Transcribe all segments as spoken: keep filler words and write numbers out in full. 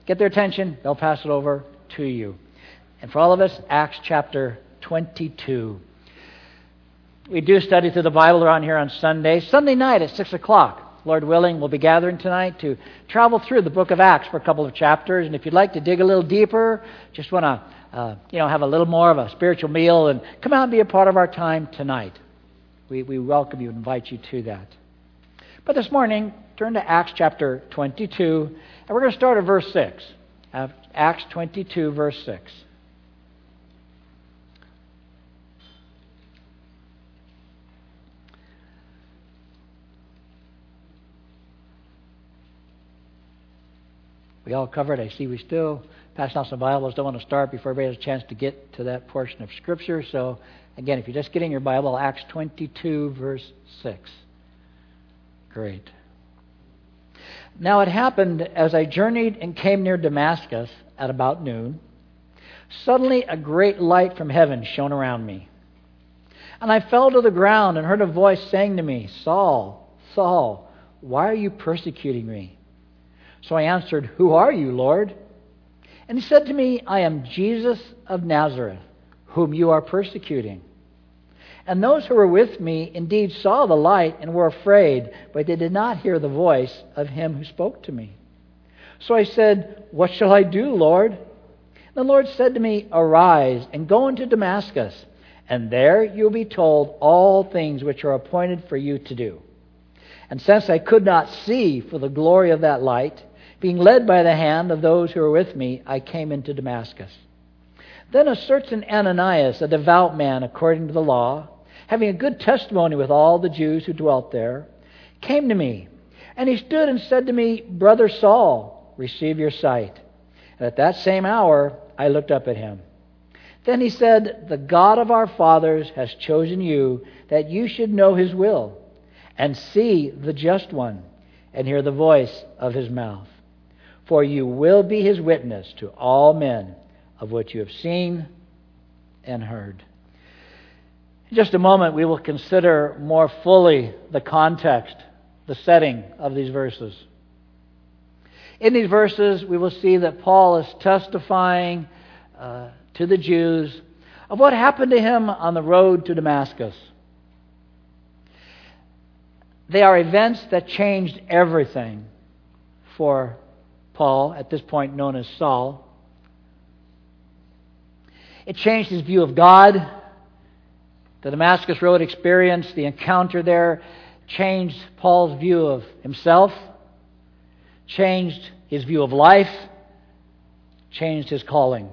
get their attention, they'll pass it over to you. And for all of us, Acts chapter twenty-two. We do study through the Bible around here on Sunday. Sunday night at six o'clock. Lord willing, we'll be gathering tonight to travel through the book of Acts for a couple of chapters. And if you'd like to dig a little deeper, just want to uh, you know, have a little more of a spiritual meal, and come out and be a part of our time tonight. We, we welcome you and invite you to that. But this morning, turn to Acts chapter twenty-two, and we're going to start at verse six. Acts twenty-two, verse six. We all covered. I see we still passing out some Bibles. Don't want to start before everybody has a chance to get to that portion of Scripture. So, again, if you're just getting your Bible, Acts twenty-two, verse six. Great. Now it happened as I journeyed and came near Damascus at about noon. Suddenly a great light from heaven shone around me. And I fell to the ground and heard a voice saying to me, Saul, Saul, why are you persecuting me? So I answered, Who are you, Lord? And he said to me, I am Jesus of Nazareth, whom you are persecuting. And those who were with me indeed saw the light and were afraid, but they did not hear the voice of him who spoke to me. So I said, What shall I do, Lord? The Lord said to me, Arise and go into Damascus, and there you will be told all things which are appointed for you to do. And since I could not see for the glory of that light, being led by the hand of those who were with me, I came into Damascus. Then a certain Ananias, a devout man according to the law, having a good testimony with all the Jews who dwelt there, came to me. And he stood and said to me, Brother Saul, receive your sight. And at that same hour I looked up at him. Then he said, The God of our fathers has chosen you, that you should know his will, and see the just one, and hear the voice of his mouth. For you will be his witness to all men of what you have seen and heard. In just a moment, we will consider more fully the context, the setting of these verses. In these verses, we will see that Paul is testifying uh, to the Jews of what happened to him on the road to Damascus. They are events that changed everything for Paul, at this point known as Saul. It changed his view of God. The Damascus Road experience, the encounter there, changed Paul's view of himself, changed his view of life, changed his calling.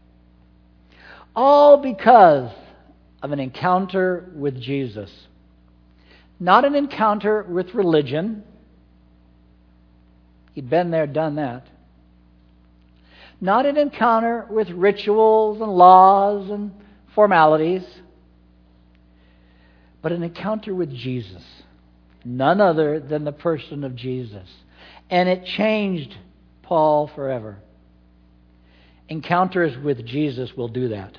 All because of an encounter with Jesus. Not an encounter with religion. He'd been there, done that. Not an encounter with rituals and laws and formalities, but an encounter with Jesus. None other than the person of Jesus. And it changed Paul forever. Encounters with Jesus will do that.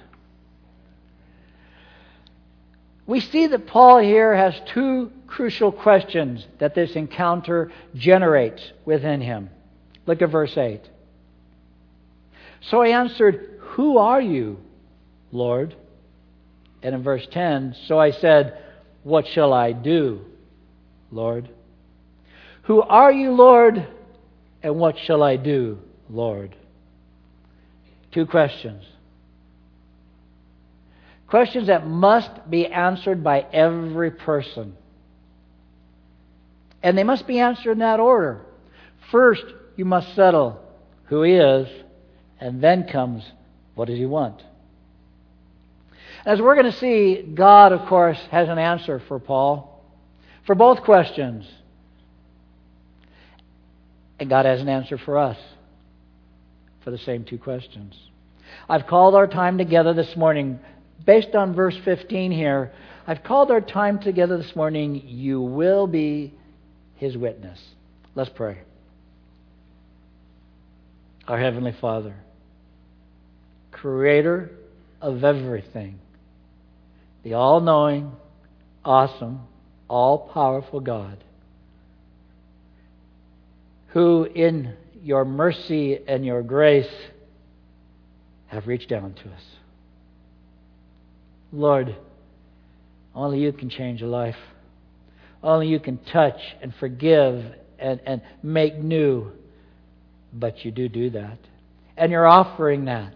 We see that Paul here has two crucial questions that this encounter generates within him. Look at verse eight. So I answered, Who are you, Lord? And in verse ten, so I said, What shall I do, Lord? Who are you, Lord? And what shall I do, Lord? Two questions. Questions that must be answered by every person. And they must be answered in that order. First, you must settle who he is, and then comes, what does he want? As we're going to see, God, of course, has an answer for Paul, for both questions. And God has an answer for us for the same two questions. I've called our time together this morning, based on verse fifteen here, I've called our time together this morning, You will be his witness. Let's pray. Our Heavenly Father, Creator of everything, the all-knowing, awesome, all-powerful God, who in your mercy and your grace have reached down to us. Lord, only you can change a life. Only you can touch and forgive and, and make new. But you do do that. And you're offering that.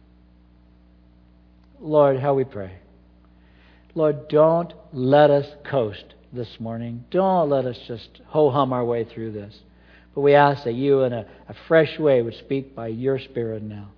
Lord, how we pray. Lord, don't let us coast this morning. Don't let us just ho-hum our way through this. But we ask that you in a, a fresh way would speak by your Spirit now.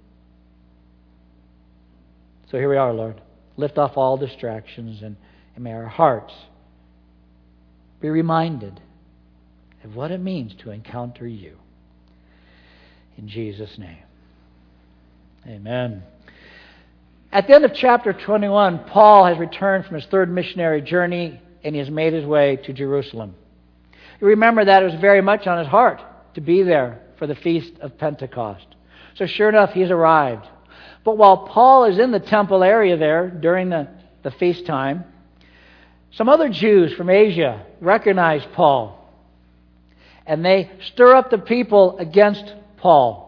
So here we are, Lord. Lift off all distractions and, and may our hearts be reminded of what it means to encounter you. In Jesus' name. Amen. At the end of chapter twenty-one, Paul has returned from his third missionary journey and he has made his way to Jerusalem. You remember that it was very much on his heart to be there for the Feast of Pentecost. So sure enough, he's arrived. But while Paul is in the temple area there during the, the feast time, some other Jews from Asia recognize Paul. And they stir up the people against Paul.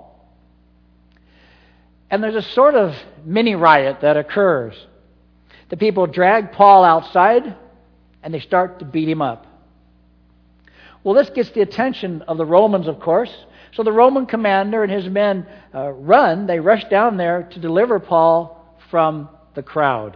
And there's a sort of mini riot that occurs. The people drag Paul outside and they start to beat him up. Well, this gets the attention of the Romans, of course. So the Roman commander and his men uh, run. They rush down there to deliver Paul from the crowd.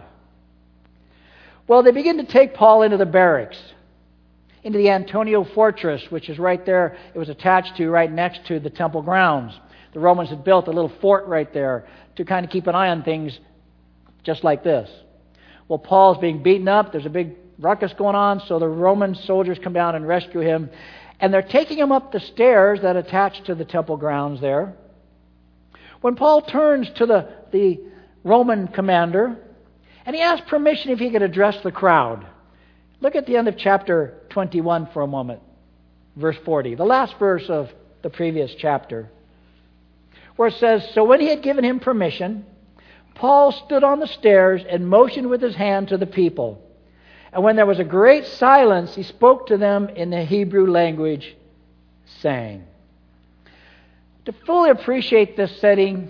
Well, they begin to take Paul into the barracks, into the Antonia Fortress, which is right there. It was attached to, right next to the temple grounds. The Romans had built a little fort right there to kind of keep an eye on things just like this. Well, Paul's being beaten up. There's a big ruckus going on, so the Roman soldiers come down and rescue him. And they're taking him up the stairs that attach to the temple grounds there. When Paul turns to the, the Roman commander, and he asks permission if he could address the crowd. Look at the end of chapter twenty-one for a moment, verse forty, the last verse of the previous chapter, where it says, "So when he had given him permission, Paul stood on the stairs and motioned with his hand to the people. And when there was a great silence, he spoke to them in the Hebrew language, saying." To fully appreciate this setting,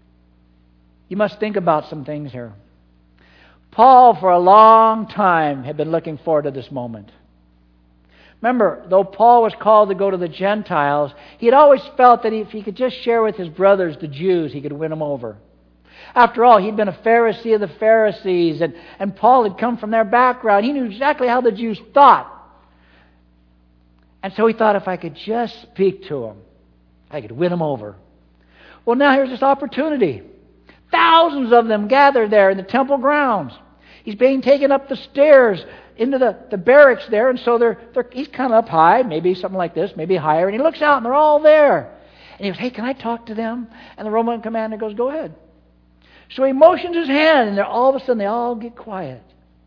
you must think about some things here. Paul, for a long time, had been looking forward to this moment. Remember, though Paul was called to go to the Gentiles, he had always felt that if he could just share with his brothers, the Jews, he could win them over. After all, he'd been a Pharisee of the Pharisees, and, and Paul had come from their background. He knew exactly how the Jews thought. And so he thought, if I could just speak to them, I could win them over. Well, now here's this opportunity. Thousands of them gathered there in the temple grounds. He's being taken up the stairs into the, the barracks there, and so they're, they're he's kind of up high, maybe something like this, maybe higher, and he looks out and they're all there. And he goes, "Hey, can I talk to them?" And the Roman commander goes, "Go ahead." So he motions his hand, and they're, all of a sudden they all get quiet.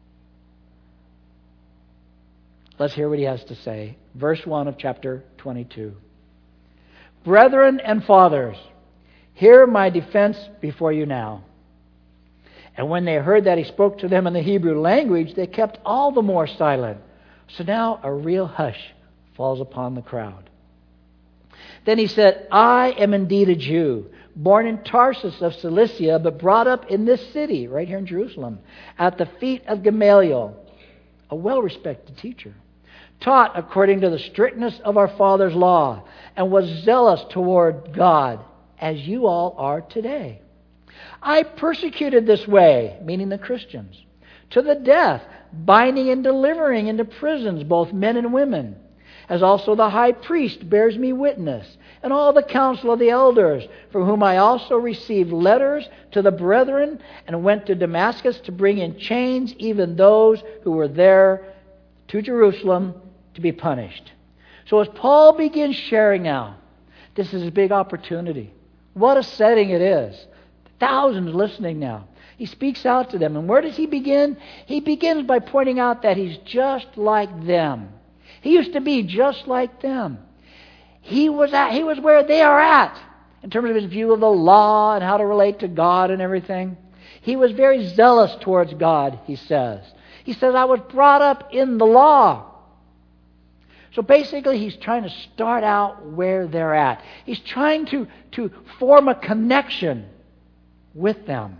Let's hear what he has to say. Verse one of chapter twenty-two. "Brethren and fathers, hear my defense before you now." And when they heard that he spoke to them in the Hebrew language, they kept all the more silent. So now a real hush falls upon the crowd. Then he said, "I am indeed a Jew, born in Tarsus of Cilicia, but brought up in this city," right here in Jerusalem, "at the feet of Gamaliel, a well-respected teacher, taught according to the strictness of our father's law, and was zealous toward God, as you all are today. I persecuted this way," meaning the Christians, "to the death, binding and delivering into prisons both men and women, as also the high priest bears me witness, and all the council of the elders, from whom I also received letters to the brethren, and went to Damascus to bring in chains even those who were there to Jerusalem to be punished." So as Paul begins sharing now, this is a big opportunity. What a setting it is. Thousands listening now. He speaks out to them. And where does he begin? He begins by pointing out that he's just like them. He used to be just like them. He was at, he was where they are at in terms of his view of the law and how to relate to God and everything. He was very zealous towards God, he says. He says, "I was brought up in the law." So basically, he's trying to start out where they're at. He's trying to, to form a connection with them.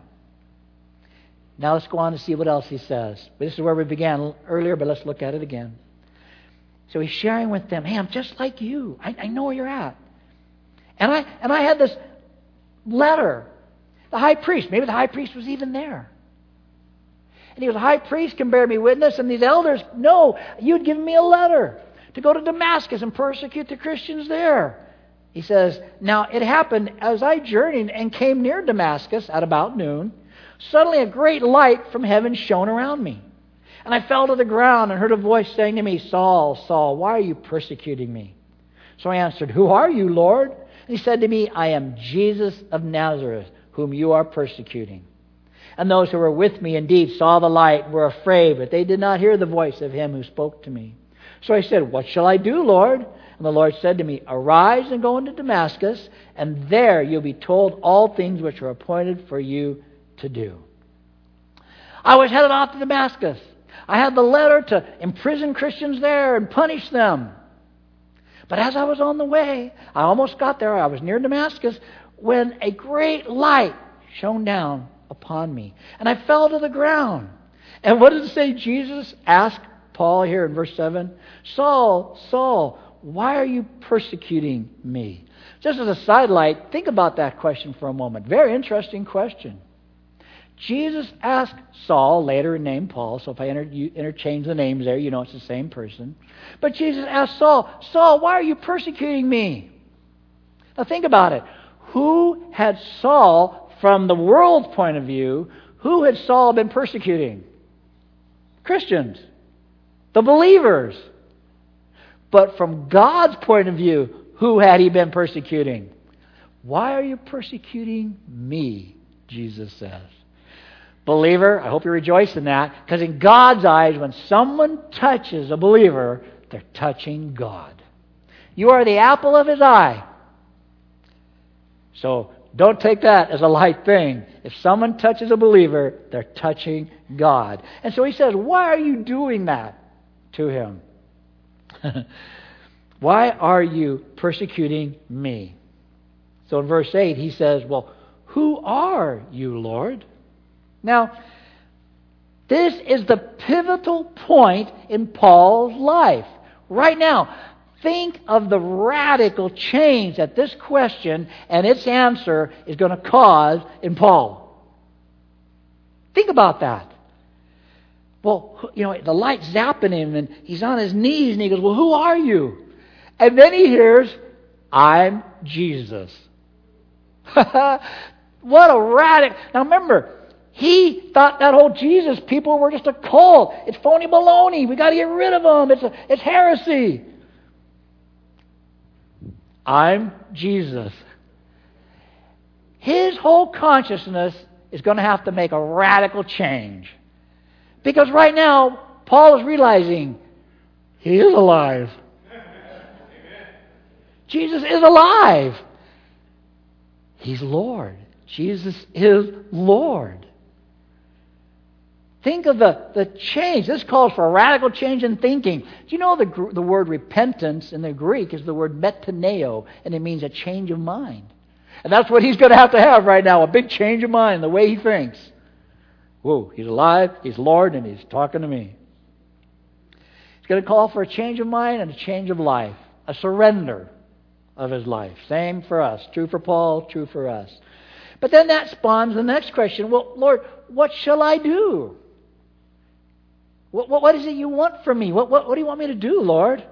Now let's go on to see what else he says. This is where we began earlier, but let's look at it again. So he's sharing with them, hey, I'm just like you. I, I know where you're at. And I and I had this letter. The high priest, maybe the high priest was even there. And he was, the high priest can bear me witness, and these elders, no, you'd given me a letter to go to Damascus and persecute the Christians there. He says, now it happened as I journeyed and came near Damascus at about noon. Suddenly a great light from heaven shone around me. And I fell to the ground and heard a voice saying to me, Saul, Saul, why are you persecuting me? So I answered, who are you, Lord? And he said to me, I am Jesus of Nazareth, whom you are persecuting. And those who were with me indeed saw the light and were afraid, but they did not hear the voice of him who spoke to me. So I said, what shall I do, Lord? And the Lord said to me, arise and go into Damascus, and there you'll be told all things which are appointed for you to do. I was headed off to Damascus. I had the letter to imprison Christians there and punish them. But as I was on the way, I almost got there. I was near Damascus when a great light shone down upon me. And I fell to the ground. And what does it say? Jesus asked Paul here in verse seven, Saul, Saul, why are you persecuting me? Just as a sidelight, think about that question for a moment. Very interesting question. Jesus asked Saul, later named Paul, so if I inter- interchange the names there, you know it's the same person. But Jesus asked Saul, Saul, why are you persecuting me? Now think about it. Who had Saul, from the world's point of view, who had Saul been persecuting? Christians. The believers. But from God's point of view, who had he been persecuting? Why are you persecuting me? Jesus says. Believer, I hope you rejoice in that, because in God's eyes, when someone touches a believer, they're touching God. You are the apple of his eye. So don't take that as a light thing. If someone touches a believer, they're touching God. And so he says, why are you doing that to him? Why are you persecuting me? So in verse eight, he says, well, who are you, Lord? Now, this is the pivotal point in Paul's life. Right now, think of the radical change that this question and its answer is going to cause in Paul. Think about that. Well, you know, the light's zapping him and he's on his knees and he goes, well, who are you? And then he hears, I'm Jesus. What a radical... Now remember, he thought that whole Jesus people were just a cult. It's phony baloney. We got to get rid of them. It's, a, it's heresy. I'm Jesus. His whole consciousness is going to have to make a radical change. Because right now, Paul is realizing he is alive. Jesus is alive. He's Lord. Jesus is Lord. Think of the, the change. This calls for a radical change in thinking. Do you know the, the word repentance in the Greek is the word metaneo, and it means a change of mind. And that's what he's going to have to have right now, a big change of mind, the way he thinks. Whoa, he's alive, he's Lord, and he's talking to me. It's going to call for a change of mind and a change of life, a surrender of his life. Same for us. True for Paul, true for us. But then that spawns the next question. Well, Lord, what shall I do? What, what, what is it you want from me? What, what, what do you want me to do, Lord?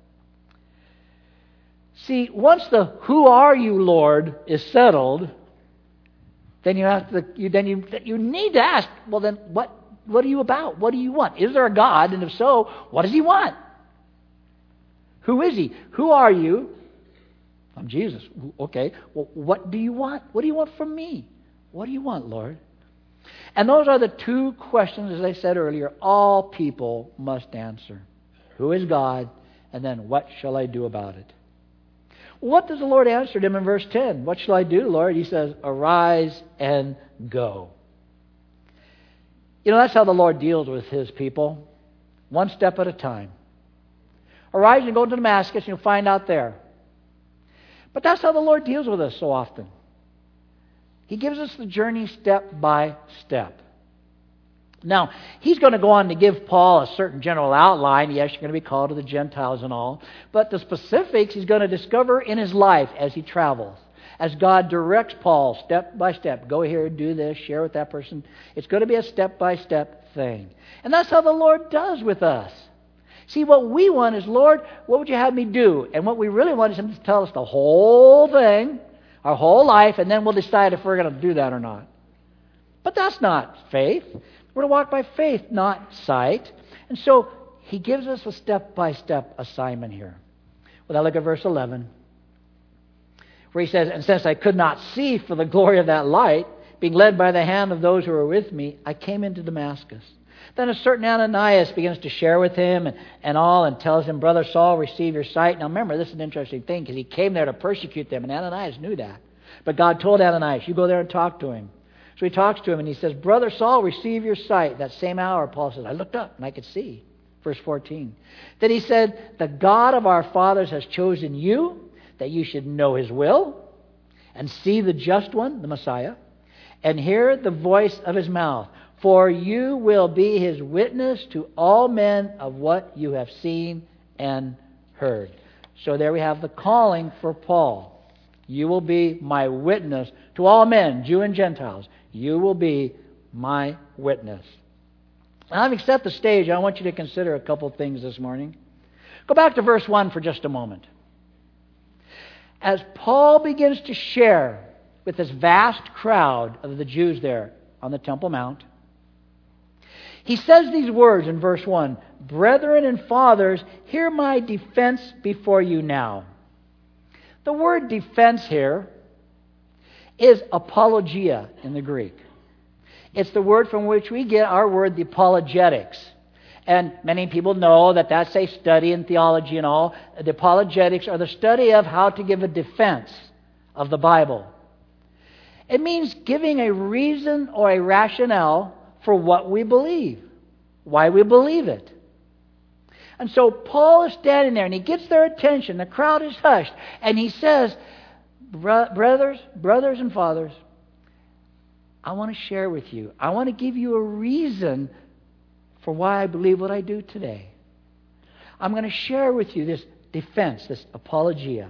See, once the who are you, Lord, is settled, then you have to. You, then you you need to ask. Well, then what what are you about? What do you want? Is there a God? And if so, what does He want? Who is He? Who are you? I'm Jesus. Okay. Well, what do you want? What do you want from me? What do you want, Lord? And those are the two questions, as I said earlier, all people must answer. Who is God? And then what shall I do about it? What does the Lord answer him in verse ten? What shall I do, Lord? He says, arise and go. You know, that's how the Lord deals with His people. One step at a time. Arise and go to Damascus, and you'll find out there. But that's how the Lord deals with us so often. He gives us the journey step by step. Now, he's going to go on to give Paul a certain general outline. Yes, you're going to be called to the Gentiles and all. But the specifics he's going to discover in his life as he travels. As God directs Paul step by step. Go here, do this, share with that person. It's going to be a step-by-step thing. And that's how the Lord does with us. See, what we want is, Lord, what would you have me do? And what we really want is Him to tell us the whole thing, our whole life, and then we'll decide if we're going to do that or not. But that's not faith. We're to walk by faith, not sight. And so He gives us a step-by-step assignment here. Well, now look at verse eleven, where He says, and since I could not see for the glory of that light, being led by the hand of those who were with me, I came into Damascus. Then a certain Ananias begins to share with him and, and all, and tells him, Brother Saul, receive your sight. Now remember, this is an interesting thing, because he came there to persecute them, and Ananias knew that. But God told Ananias, you go there and talk to him. So he talks to him, and he says, Brother Saul, receive your sight. That same hour, Paul says, I looked up, and I could see. Verse fourteen. Then he said, the God of our fathers has chosen you, that you should know His will, and see the just one, the Messiah, and hear the voice of His mouth. For you will be His witness to all men of what you have seen and heard. So there we have the calling for Paul. You will be my witness to all men, Jew and Gentiles. You will be my witness. Now, having set the stage, I want you to consider a couple of things this morning. Go back to verse one for just a moment. As Paul begins to share with this vast crowd of the Jews there on the Temple Mount, he says these words in verse one, Brethren and fathers, hear my defense before you now. The word defense here is apologia in the Greek. It's the word from which we get our word, the apologetics. And many people know that that's a study in theology and all. The apologetics are the study of how to give a defense of the Bible. It means giving a reason or a rationale for what we believe, why we believe it. And so Paul is standing there, and he gets their attention. The crowd is hushed, and he says, brothers, brothers and fathers, I want to share with you. I want to give you a reason for why I believe what I do today. I'm going to share with you this defense, this apologia.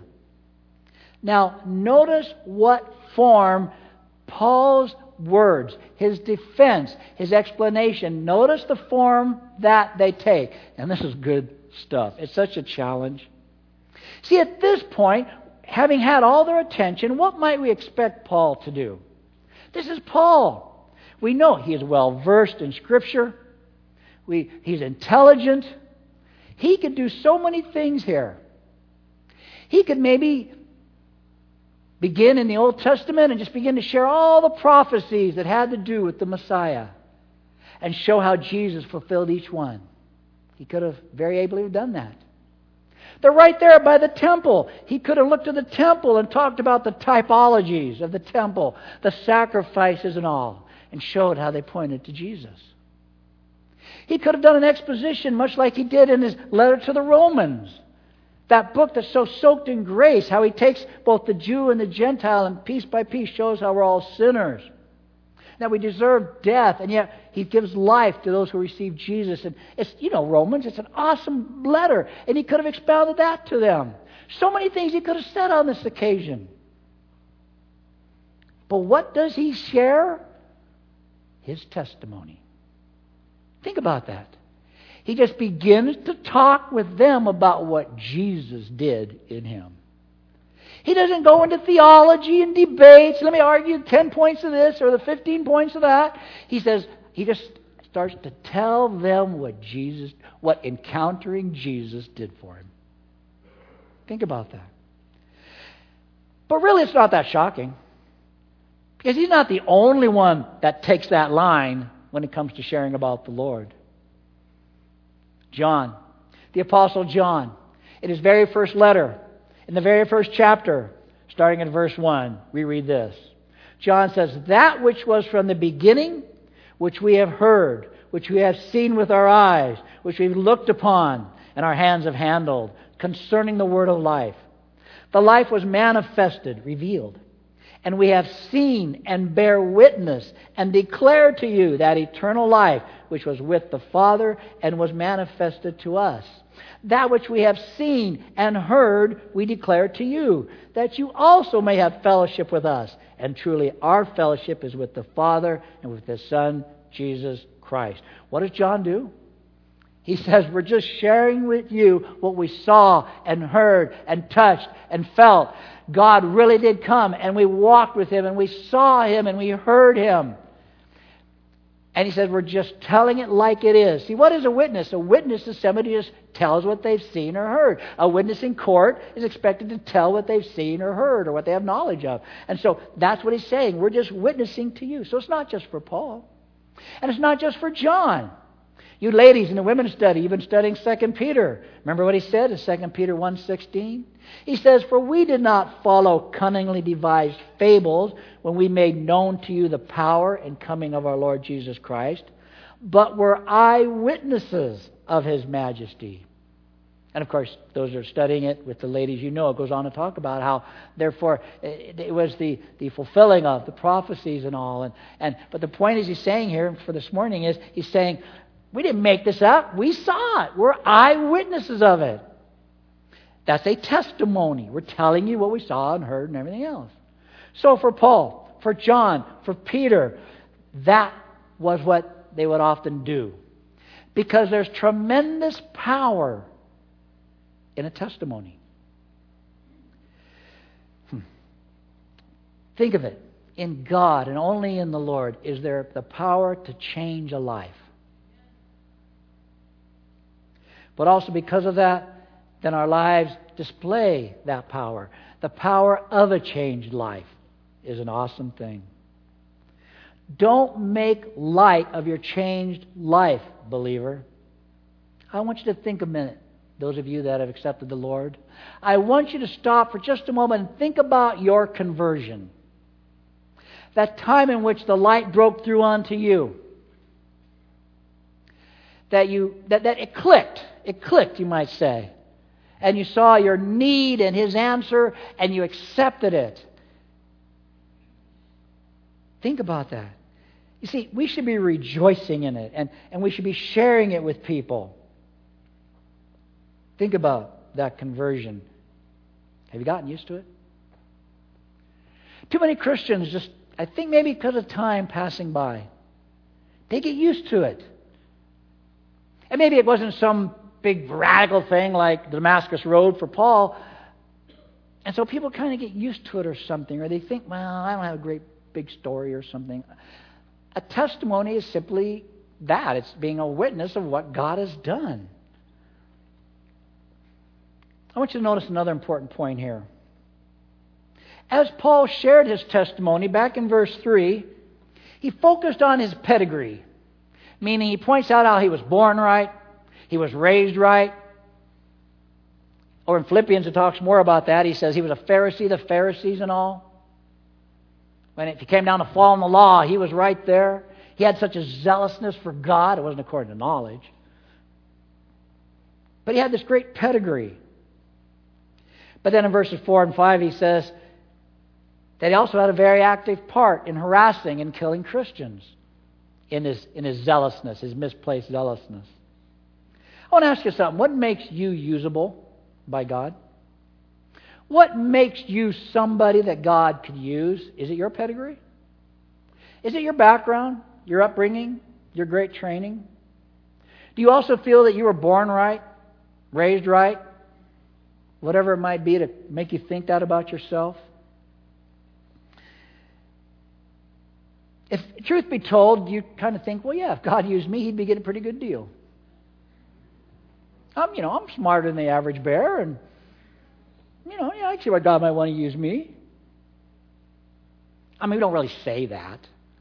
Now, notice what form Paul's words, his defense, his explanation, notice the form that they take. And this is good stuff. It's such a challenge. See, at this point, having had all their attention, what might we expect Paul to do? This is Paul. We know he is well versed in Scripture. We, he's intelligent. He could do so many things here. He could maybe begin in the Old Testament and just begin to share all the prophecies that had to do with the Messiah and show how Jesus fulfilled each one. He could have very ably done that. They're right there by the temple. He could have looked at the temple and talked about the typologies of the temple, the sacrifices and all, and showed how they pointed to Jesus. He could have done an exposition much like he did in his letter to the Romans. That book that's so soaked in grace, how he takes both the Jew and the Gentile and piece by piece shows how we're all sinners, that we deserve death, and yet he gives life to those who receive Jesus. And it's, you know, Romans, it's an awesome letter, and he could have expounded that to them. So many things he could have said on this occasion. But what does he share? His testimony. Think about that. He just begins to talk with them about what Jesus did in him. He doesn't go into theology and debates. Let me argue ten points of this or the fifteen points of that. He says, he just starts to tell them what Jesus, what encountering Jesus did for him. Think about that. But really, it's not that shocking. Because he's not the only one that takes that line when it comes to sharing about the Lord. John, the Apostle John, in his very first letter, in the very first chapter, starting in verse one, we read this. John says, that which was from the beginning, which we have heard, which we have seen with our eyes, which we've looked upon, and our hands have handled concerning the word of life. The life was manifested, revealed, and we have seen and bear witness and declare to you that eternal life which was with the Father and was manifested to us. That which we have seen and heard we declare to you, that you also may have fellowship with us. And truly our fellowship is with the Father and with His Son, Jesus Christ. What does John do? He says, we're just sharing with you what we saw and heard and touched and felt. God really did come, and we walked with Him, and we saw Him, and we heard Him. And he says, we're just telling it like it is. See, what is a witness? A witness is somebody who just tells what they've seen or heard. A witness in court is expected to tell what they've seen or heard or what they have knowledge of. And so that's what he's saying. We're just witnessing to you. So it's not just for Paul. And it's not just for John. You ladies in the women's study, you've been studying Second Peter. Remember what he said in Second Peter one sixteen? He says, for we did not follow cunningly devised fables when we made known to you the power and coming of our Lord Jesus Christ, but were eyewitnesses of His majesty. And of course, those who are studying it with the ladies, you know, it goes on to talk about how, therefore, it was the, the fulfilling of the prophecies and all. And, and But the point is he's saying here for this morning is, he's saying, we didn't make this up. We saw it. We're eyewitnesses of it. That's a testimony. We're telling you what we saw and heard and everything else. So for Paul, for John, for Peter, that was what they would often do. Because there's tremendous power in a testimony. Hmm. Think of it. In God and only in the Lord is there the power to change a life. But also because of that, then our lives display that power. The power of a changed life is an awesome thing. Don't make light of your changed life, believer. I want you to think a minute, those of you that have accepted the Lord. I want you to stop for just a moment and think about your conversion. That time in which the light broke through onto you. That you that, that it clicked. It clicked, you might say. And you saw your need and His answer, and you accepted it. Think about that. You see, we should be rejoicing in it, and, and we should be sharing it with people. Think about that conversion. Have you gotten used to it? Too many Christians just, I think maybe because of time passing by, they get used to it. And maybe it wasn't some big radical thing like the Damascus Road for Paul. And so people kind of get used to it or something, or they think, well, I don't have a great big story or something. A testimony is simply that. It's being a witness of what God has done. I want you to notice another important point here. As Paul shared his testimony back in verse three, he focused on his pedigree, meaning he points out how he was born right, he was raised right. Or in Philippians it talks more about that. He says he was a Pharisee, the Pharisees and all. When if he came down to following the law, he was right there. He had such a zealousness for God. It wasn't according to knowledge. But he had this great pedigree. But then in verses four and five he says that he also had a very active part in harassing and killing Christians in his, in his zealousness, his misplaced zealousness. I want to ask you something. What makes you usable by God? What makes you somebody that God could use? Is it your pedigree? Is it your background, your upbringing, your great training? Do you also feel that you were born right, raised right, whatever it might be to make you think that about yourself? If truth be told, you kind of think, well, yeah, if God used me, He'd be getting a pretty good deal. I'm, you know, I'm smarter than the average bear, and you know, yeah, I see why God might want to use me. I mean, we don't really say that,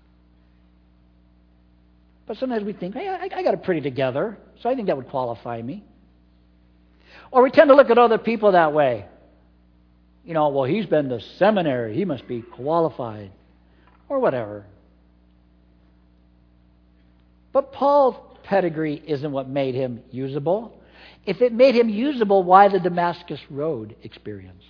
but sometimes we think, hey, I, I got it pretty together, so I think that would qualify me. Or we tend to look at other people that way. You know, well, he's been to seminary, he must be qualified, or whatever. But Paul's pedigree isn't what made him usable. If it made him usable, why the Damascus Road experience?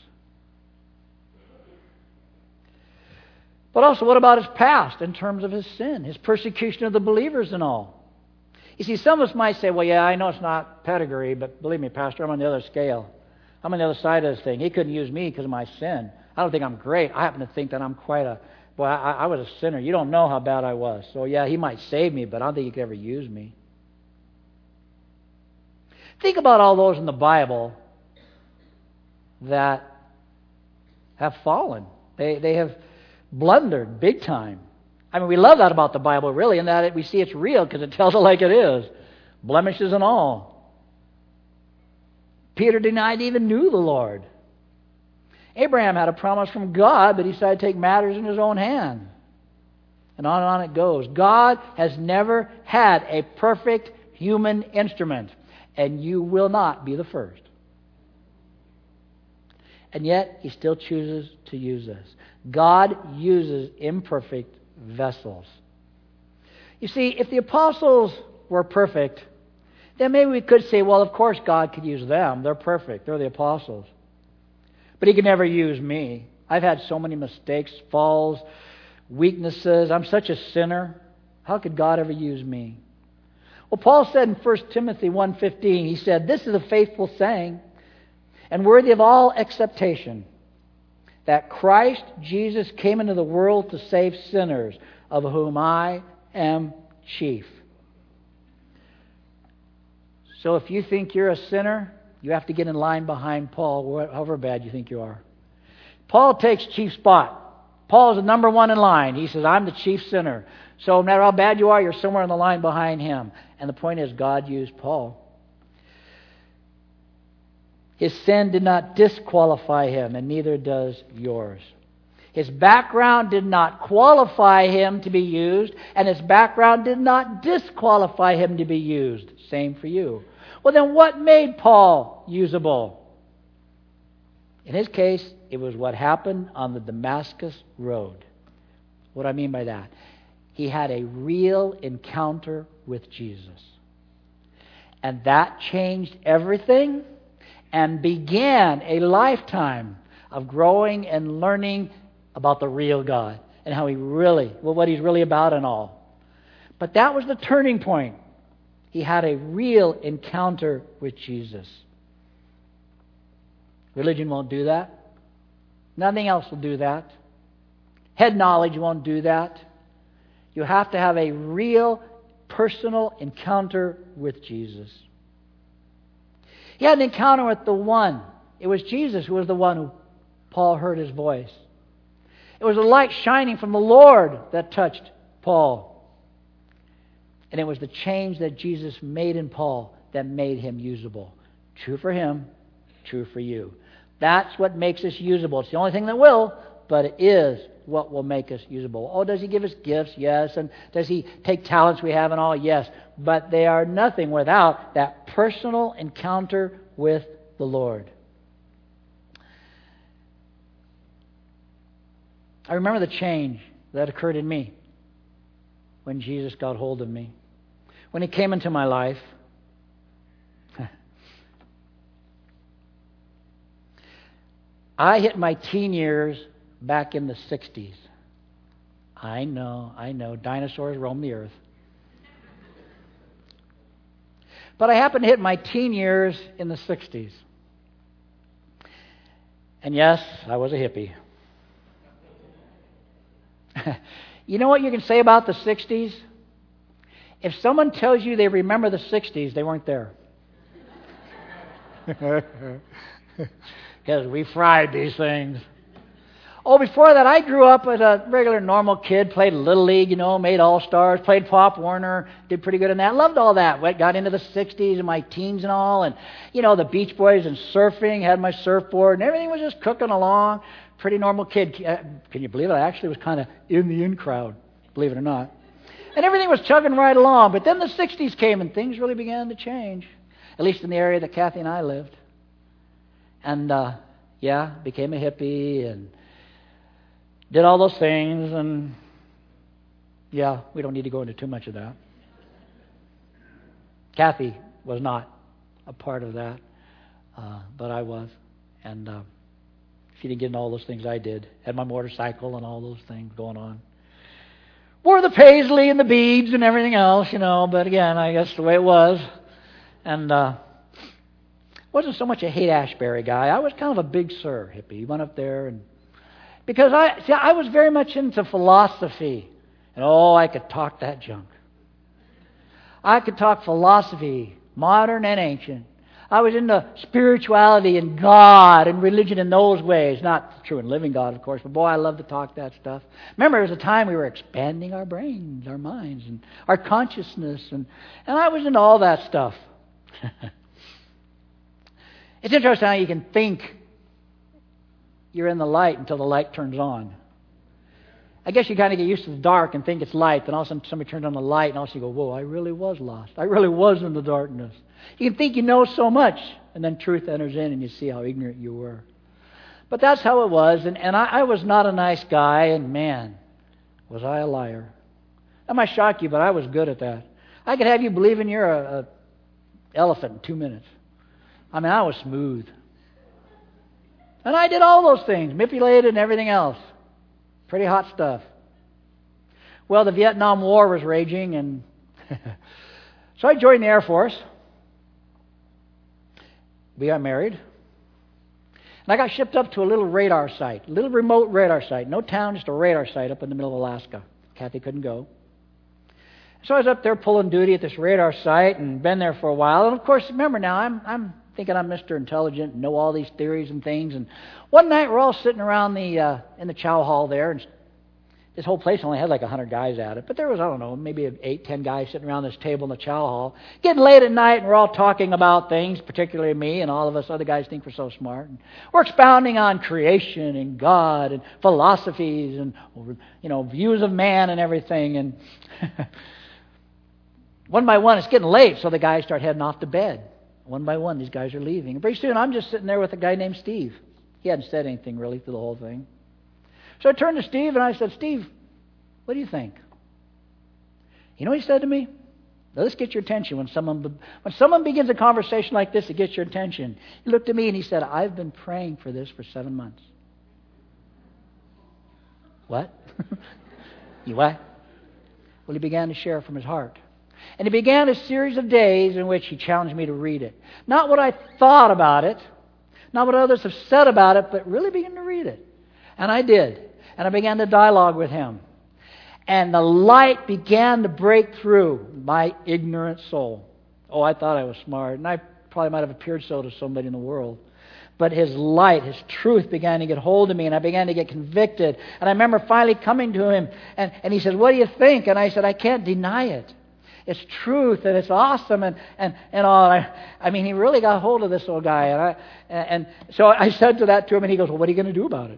But also, what about his past in terms of his sin, his persecution of the believers and all? You see, some of us might say, well, yeah, I know it's not pedigree, but believe me, Pastor, I'm on the other scale. I'm on the other side of this thing. He couldn't use me because of my sin. I don't think I'm great. I happen to think that I'm quite a, boy, I, I was a sinner. You don't know how bad I was. So, yeah, he might save me, but I don't think he could ever use me. Think about all those in the Bible that have fallen. They, they have blundered big time. I mean, we love that about the Bible, really, in that we see it's real because it tells it like it is. Blemishes and all. Peter denied he even knew the Lord. Abraham had a promise from God, but he decided to take matters in his own hand. And on and on it goes. God has never had a perfect human instrument, and you will not be the first. And yet, he still chooses to use us. God uses imperfect vessels. You see, if the apostles were perfect, then maybe we could say, well, of course God could use them. They're perfect. They're the apostles. But he could never use me. I've had so many mistakes, falls, weaknesses. I'm such a sinner. How could God ever use me? Well, Paul said in First Timothy one fifteen, he said, this is a faithful saying and worthy of all acceptation, that Christ Jesus came into the world to save sinners, of whom I am chief. So if you think you're a sinner, you have to get in line behind Paul, however bad you think you are. Paul takes chief spot. Paul is the number one in line. He says, I'm the chief sinner. So no matter how bad you are, you're somewhere in the line behind him. And the point is, God used Paul. His sin did not disqualify him, and neither does yours. His background did not qualify him to be used, and his background did not disqualify him to be used. Same for you. Well, then what made Paul usable? In his case, it was what happened on the Damascus Road. What do I mean by that? He had a real encounter with Jesus. And that changed everything and began a lifetime of growing and learning about the real God and how he really, well, what he's really about and all. But that was the turning point. He had a real encounter with Jesus. Religion won't do that. Nothing else will do that. Head knowledge won't do that. You have to have a real personal encounter with Jesus. He had an encounter with the one. It was Jesus who was the one who Paul heard his voice. It was a light shining from the Lord that touched Paul. And it was the change that Jesus made in Paul that made him usable. True for him, true for you. That's what makes us usable. It's the only thing that will, but it is what will make us usable. Oh, does he give us gifts? Yes. And does he take talents we have and all? Yes. But they are nothing without that personal encounter with the Lord. I remember the change that occurred in me when Jesus got hold of me. When he came into my life, I hit my teen years back in the sixties. I know, I know, dinosaurs roam the earth. But I happened to hit my teen years in the sixties. And yes, I was a hippie. You know what you can say about the sixties? If someone tells you they remember the sixties, they weren't there. Because we fried these things. Oh, before that, I grew up as a regular normal kid, played Little League, you know, made All-Stars, played Pop Warner, did pretty good in that. Loved all that. Went, got into the sixties and my teens and all, and, you know, the Beach Boys and surfing, had my surfboard, and everything was just cooking along. Pretty normal kid. Can you believe it? I actually was kind of in the in crowd, believe it or not. And everything was chugging right along. But then the sixties came and things really began to change, at least in the area that Kathy and I lived. And, uh, yeah, became a hippie and did all those things. And, yeah, we don't need to go into too much of that. Kathy was not a part of that, uh, but I was. And uh, she didn't get into all those things I did. Had my motorcycle and all those things going on. Wore the paisley and the beads and everything else, you know, but again, I guess the way it was. And uh, wasn't so much a Haight-Ashbury guy. I was kind of a Big Sur hippie. He went up there and... Because I, see, I was very much into philosophy. And oh, I could talk that junk. I could talk philosophy, modern and ancient. I was into spirituality and God and religion in those ways. Not true in living God, of course, but boy, I love to talk that stuff. Remember, there was a time we were expanding our brains, our minds, and our consciousness, and, and I was into all that stuff. It's interesting how you can think you're in the light until the light turns on. I guess you kind of get used to the dark and think it's light, then all of a sudden somebody turns on the light, and all of a sudden you go, whoa, I really was lost. I really was in the darkness. You can think you know so much, and then truth enters in and you see how ignorant you were. But that's how it was, and, and I, I was not a nice guy, and man, was I a liar. That might shock you, but I was good at that. I could have you believing you're a, a elephant in two minutes. I mean, I was smooth. And I did all those things, manipulated and everything else. Pretty hot stuff. Well, the Vietnam War was raging, and so I joined the Air Force. We got married. And I got shipped up to a little radar site, a little remote radar site. No town, just a radar site up in the middle of Alaska. Kathy couldn't go. So I was up there pulling duty at this radar site and been there for a while. And of course, remember now, I'm I'm thinking I'm Mister Intelligent and know all these theories and things. And one night we're all sitting around the uh, in the chow hall there, and this whole place only had like a hundred guys at it, but there was, I don't know, maybe eight, ten guys sitting around this table in the chow hall, getting late at night, and we're all talking about things, particularly me, and all of us other guys think we're so smart. And we're expounding on creation and God and philosophies and, you know, views of man and everything. And one by one, it's getting late, so the guys start heading off to bed. One by one, these guys are leaving. And pretty soon, I'm just sitting there with a guy named Steve. He hadn't said anything really through the whole thing. So I turned to Steve and I said, Steve, what do you think? You know what he said to me? Now, this gets your attention. When someone when someone begins a conversation like this, it gets your attention. He looked at me and he said, I've been praying for this for seven months. What? You what? Well, he began to share from his heart. And he began a series of days in which he challenged me to read it. Not what I thought about it, not what others have said about it, but really begin to read it. And I did. And I began to dialogue with him. And the light began to break through my ignorant soul. Oh, I thought I was smart. And I probably might have appeared so to somebody in the world. But his light, his truth began to get hold of me. And I began to get convicted. And I remember finally coming to him. And, and he said, what do you think? And I said, I can't deny it. It's truth and it's awesome and, and, and all. I, I mean, he really got hold of this old guy. And, I, and so I said to that to him, and he goes, well, what are you going to do about it?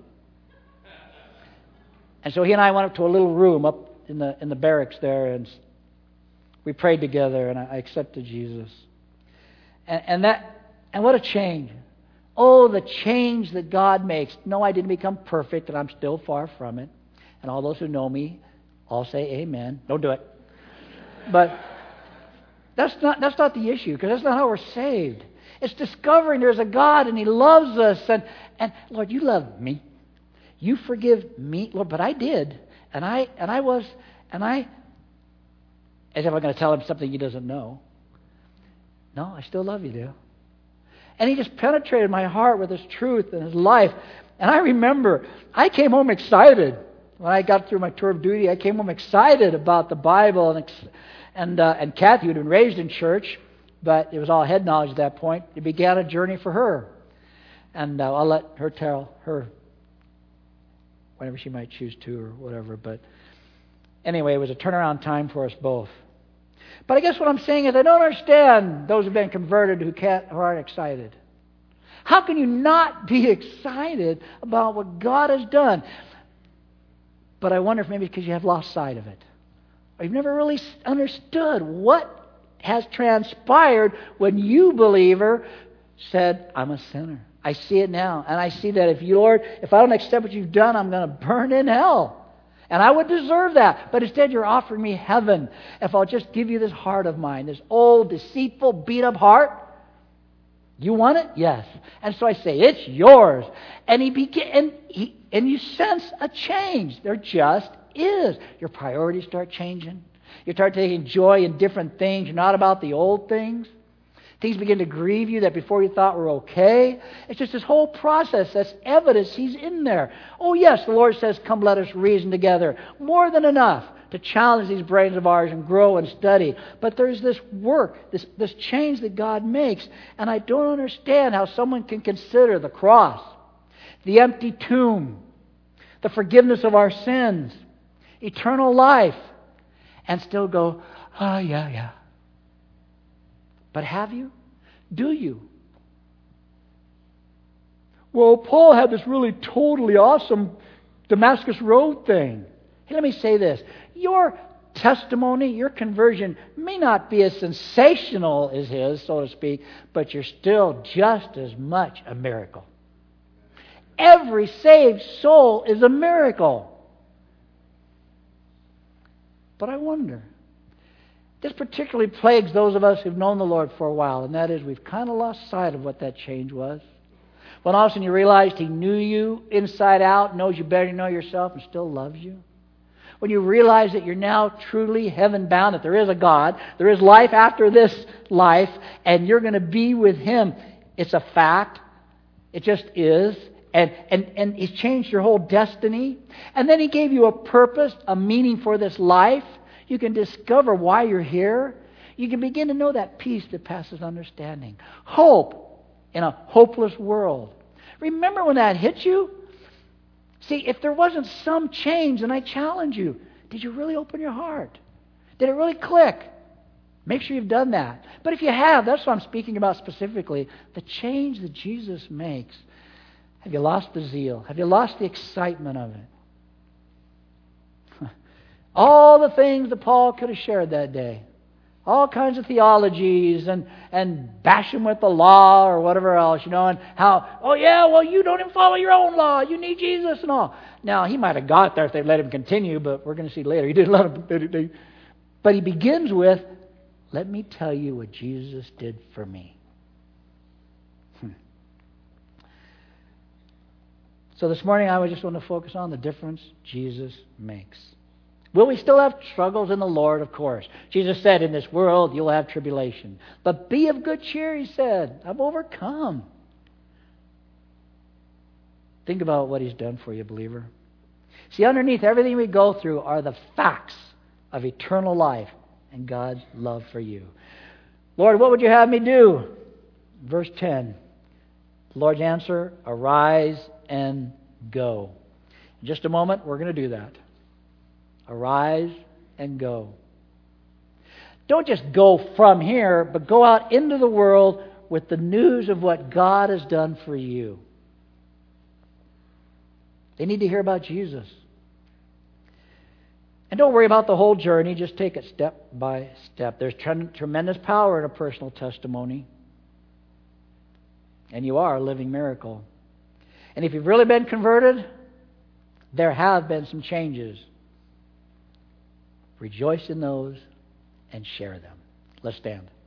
And so he and I went up to a little room up in the in the barracks there, and we prayed together, and I accepted Jesus. And, and that and what a change. Oh, the change that God makes. No, I didn't become perfect, and I'm still far from it. And all those who know me all say amen. Don't do it. But that's not that's not the issue, because that's not how we're saved. It's discovering there's a God and He loves us. And, and Lord, you love me. You forgive me, Lord, but I did. And I and I was, and I, as if I'm going to tell him something he doesn't know. No, I still love you, dear. And He just penetrated my heart with His truth and His life. And I remember, I came home excited. When I got through my tour of duty, I came home excited about the Bible. And and, uh, and Kathy, who had been raised in church, but it was all head knowledge at that point, it began a journey for her. And uh, I'll let her tell her whenever she might choose to or whatever. But anyway, it was a turnaround time for us both. But I guess what I'm saying is I don't understand those who've been converted who can't, who aren't excited. How can you not be excited about what God has done? But I wonder if maybe because you have lost sight of it. Or you've never really understood what has transpired when you, believer, said, I'm a sinner. I see it now. And I see that if you, Lord, if I don't accept what you've done, I'm going to burn in hell. And I would deserve that. But instead, you're offering me heaven if I'll just give you this heart of mine, this old, deceitful, beat-up heart. You want it? Yes. And so I say, it's yours. And he began, and, he, and you sense a change. There just is. Your priorities start changing. You start taking joy in different things. You're not about the old things. Things begin to grieve you that before you thought were okay. It's just this whole process that's evidence He's in there. Oh yes, the Lord says, come let us reason together. More than enough to challenge these brains of ours and grow and study. But there's this work, this, this change that God makes. And I don't understand how someone can consider the cross, the empty tomb, the forgiveness of our sins, eternal life, and still go, oh yeah, yeah. But have you? Do you? Well, Paul had this really totally awesome Damascus Road thing. Hey, let me say this. Your testimony, your conversion may not be as sensational as his, so to speak, but you're still just as much a miracle. Every saved soul is a miracle. But I wonder, this particularly plagues those of us who've known the Lord for a while, and that is we've kind of lost sight of what that change was. When all of a sudden you realized He knew you inside out, knows you better than you know yourself, and still loves you. When you realize that you're now truly heaven-bound, that there is a God, there is life after this life, and you're going to be with Him. It's a fact. It just is. And, and, and He's changed your whole destiny. And then He gave you a purpose, a meaning for this life. You can discover why you're here. You can begin to know that peace that passes understanding. Hope in a hopeless world. Remember when that hit you? See, if there wasn't some change, then I challenge you. Did you really open your heart? Did it really click? Make sure you've done that. But if you have, that's what I'm speaking about specifically. The change that Jesus makes. Have you lost the zeal? Have you lost the excitement of it? All the things that Paul could have shared that day. All kinds of theologies and, and bash him with the law or whatever else, you know, and how, oh yeah, well you don't even follow your own law. You need Jesus and all. Now, he might have got there if they'd let him continue, but we're going to see later. He didn't let him. But he begins with, let me tell you what Jesus did for me. Hmm. So this morning I just want to focus on the difference Jesus makes. Will we still have struggles in the Lord? Of course. Jesus said, in this world you'll have tribulation. But be of good cheer, He said. I've overcome. Think about what He's done for you, believer. See, underneath everything we go through are the facts of eternal life and God's love for you. Lord, what would you have me do? Verse ten. The Lord's answer, arise and go. In just a moment, we're going to do that. Arise and go. Don't just go from here, but go out into the world with the news of what God has done for you. They need to hear about Jesus. And don't worry about the whole journey. Just take it step by step. There's tre- tremendous power in a personal testimony. And you are a living miracle. And if you've really been converted, there have been some changes. Rejoice in those and share them. Let's stand.